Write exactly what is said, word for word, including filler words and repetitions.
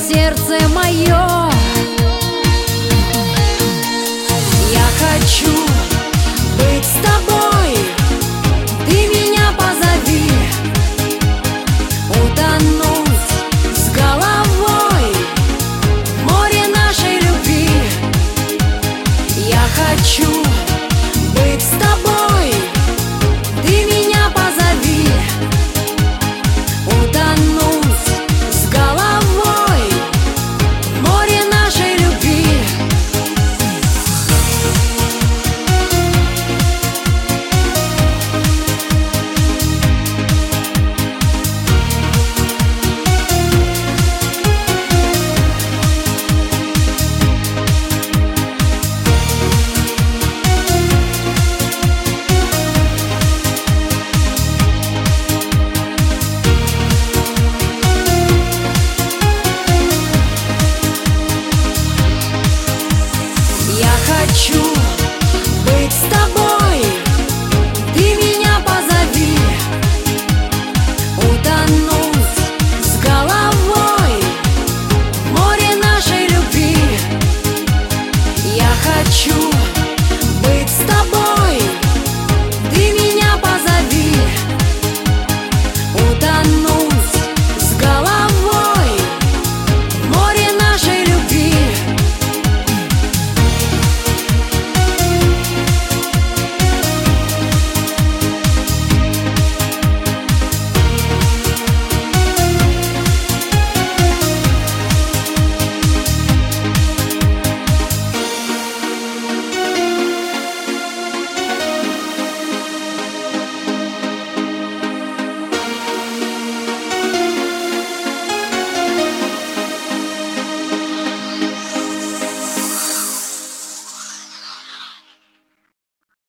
сердце мое. Я хочу быть с тобой, ты меня позови, утонуть с головой в море нашей любви. Я хочу быть с тобой, ты меня позови, утонуть с головой в море нашей любви. Хочу быть с тобой, ты меня позови, утонуть с головой в море нашей любви. Я хочу